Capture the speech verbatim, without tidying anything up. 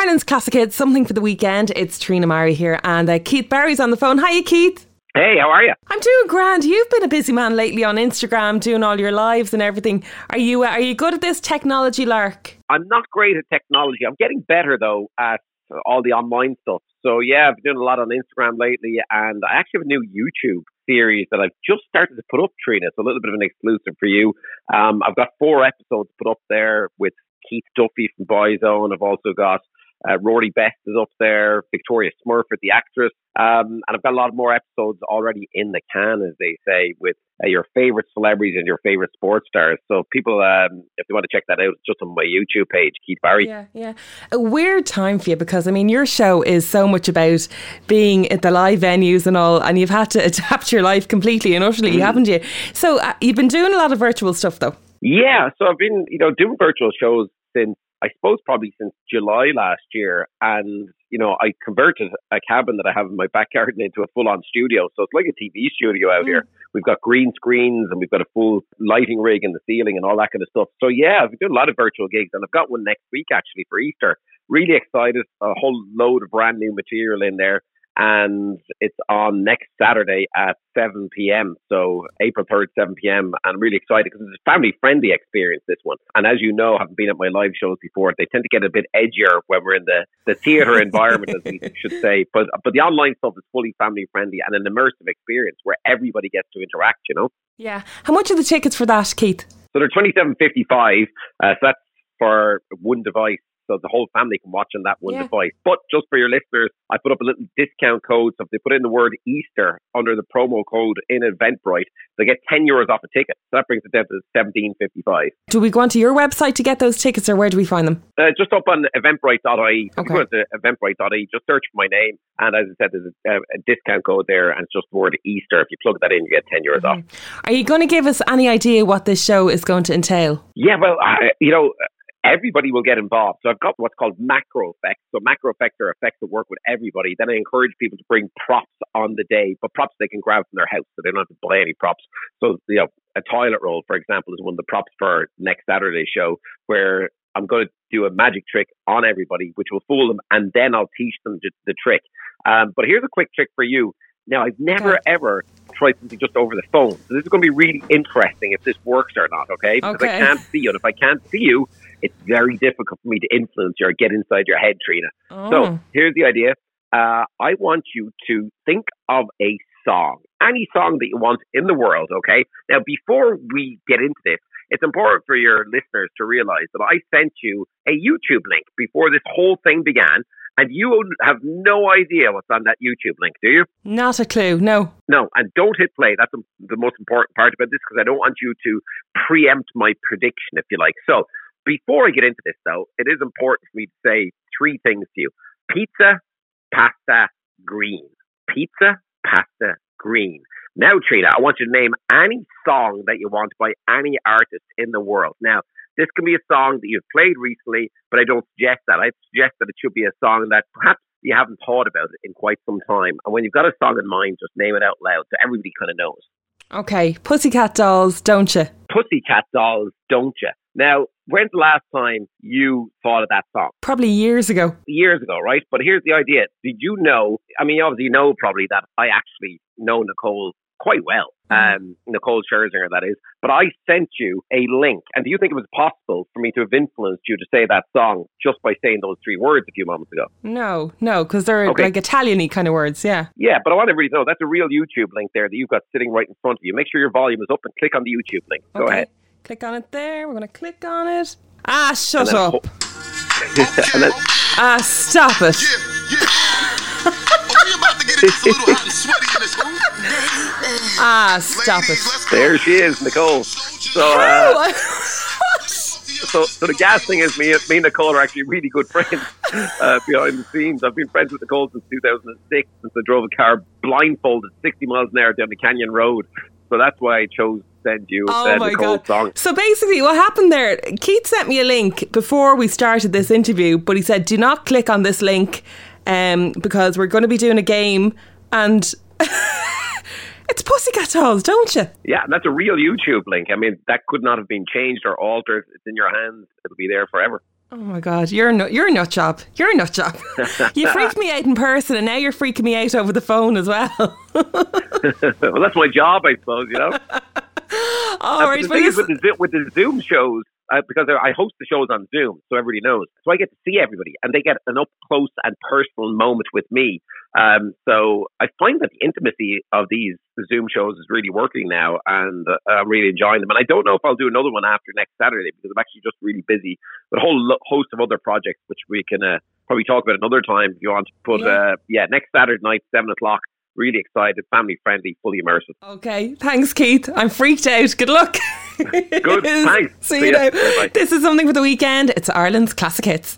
Ireland's classic hits, Something for the Weekend. It's Trina Murray here, and uh, Keith Barry's on the phone. Hiya, Keith. Hey, how are you? I'm doing grand. You've been a busy man lately on Instagram, doing all your lives and everything. Are you uh, are you good at this technology lark? I'm not great at technology. I'm getting better, though, at all the online stuff. So, yeah, I've been doing a lot on Instagram lately, and I actually have a new YouTube series that I've just started to put up, Trina. It's a little bit of an exclusive for you. Um, I've got four episodes put up there with Keith Duffy from Boyzone. I've also got uh, Rory Best is up there, Victoria Smurfit, the actress. Um, and I've got a lot more episodes already in the can, as they say, with uh, your favourite celebrities and your favourite sports stars. So people, um, if they want to check that out, it's just on my YouTube page, Keith Barry. Yeah, yeah. A weird time for you because, I mean, your show is so much about being at the live venues and all, and you've had to adapt your life completely and utterly, mm. haven't you? So uh, you've been doing a lot of virtual stuff, though. Yeah, so I've been, you know, doing virtual shows since, I suppose, probably since July last year. And, you know, I converted a cabin that I have in my back garden into a full-on studio. So it's like a T V studio out mm. here. We've got green screens and we've got a full lighting rig in the ceiling and all that kind of stuff. So, yeah, I've been doing a lot of virtual gigs, and I've got one next week, actually, for Easter. Really excited. A whole load of brand new material in there. And it's on next Saturday at seven p.m. So April third, seven p.m. And I'm really excited because it's a family-friendly experience, this one. And as you know, having been at my live shows before, they tend to get a bit edgier when we're in the, the theatre environment, as we should say. But but the online stuff is fully family-friendly and an immersive experience where everybody gets to interact, you know? Yeah. How much are the tickets for that, Keith? So they're twenty-seven fifty-five. Uh, so that's for one device. So the whole family can watch on that one yeah. device. But just for your listeners, I put up a little discount code. So if they put in the word Easter under the promo code in Eventbrite, they get ten euros off a ticket. So that brings it down to seventeen fifty-five. Do we go onto your website to get those tickets, or where do we find them? Uh, just up on eventbrite dot I E. So okay. If you go to eventbrite dot I E, just search for my name. And as I said, there's a, a discount code there, and it's just the word Easter. If you plug that in, you get ten euros mm-hmm. off. Are you going to give us any idea what this show is going to entail? Yeah, well, I, you know... everybody will get involved. So I've got what's called macro effects. So macro effects are effects that work with everybody. Then I encourage people to bring props on the day, but props they can grab from their house, so they don't have to buy any props. So, you know, a toilet roll, for example, is one of the props for next Saturday's show, where I'm going to do a magic trick on everybody, which will fool them, and then I'll teach them the trick. Um, but here's a quick trick for you. Now, I've never, okay. ever tried something just over the phone. So this is going to be really interesting if this works or not, okay? Because okay. I can't see you. And if I can't see you, it's very difficult for me to influence you or get inside your head, Trina. Oh. So here's the idea. Uh, I want you to think of a song, any song that you want in the world, okay? Now, before we get into this, it's important for your listeners to realize that I sent you a YouTube link before this whole thing began. And you have no idea what's on that YouTube link, do you? Not a clue, no. No, and don't hit play. That's the most important part about this, because I don't want you to preempt my prediction, if you like. So, before I get into this, though, it is important for me to say three things to you. Pizza, pasta, green. Pizza, pasta, green. Now, Trina, I want you to name any song that you want by any artist in the world. Now, this can be a song that you've played recently, but I don't suggest that. I suggest that it should be a song that perhaps you haven't thought about it in quite some time. And when you've got a song in mind, just name it out loud so everybody kind of knows. Okay, Pussycat Dolls, Don't You? Pussycat Dolls, Don't You? Now, when's the last time you thought of that song? Probably years ago. Years ago, right? But here's the idea. Did you know, I mean, obviously you know probably that I actually know Nicole quite well. Um, Nicole Scherzinger, that is. But I sent you a link. And do you think it was possible for me to have influenced you to say that song just by saying those three words a few moments ago? No, no, because they're okay. like Italian-y kind of words, yeah. Yeah, but I want everybody to know that's a real YouTube link there that you've got sitting right in front of you. Make sure your volume is up and click on the YouTube link. Go okay. ahead. Click on it there. We're going to click on it. Ah, shut up. Ho- and then, ah, stop it. Yeah, yeah. Oh, we about to get into a little hot and sweaty in this room. Ah, stop it. There she is, Nicole. So, uh, so, so the gas thing is me, me and Nicole are actually really good friends uh, behind the scenes. I've been friends with Nicole since two thousand six, since I drove a car blindfolded sixty miles an hour down the Canyon Road. So that's why I chose to send you oh uh, my Nicole's God. song. So basically what happened there, Keith sent me a link before we started this interview, but he said, do not click on this link um, because we're going to be doing a game and... It's Pussycat Dolls, don't you? Yeah, and that's a real YouTube link. I mean, that could not have been changed or altered. It's in your hands. It'll be there forever. Oh my God, you're no, you're a nut job. You're a nut job. You freaked me out in person, and now you're freaking me out over the phone as well. Well, that's my job, I suppose. You know. All uh, right, the well, thing is you- with the, with the Zoom shows, uh, because I host the shows on Zoom, so everybody knows. So I get to see everybody, and they get an up close and personal moment with me. Um, so I find that the intimacy of these Zoom shows is really working now, and uh, I'm really enjoying them. And I don't know if I'll do another one after next Saturday, because I'm actually just really busy with a whole lo- host of other projects, which we can uh, probably talk about another time if you want. But Yeah. uh, yeah, next Saturday night, seven o'clock. Really excited, family friendly, fully immersive. Okay, thanks, Keith. I'm freaked out. Good luck. Good, thanks. See See you ya. now. Bye-bye. This is Something for the Weekend. It's Ireland's Classic Hits.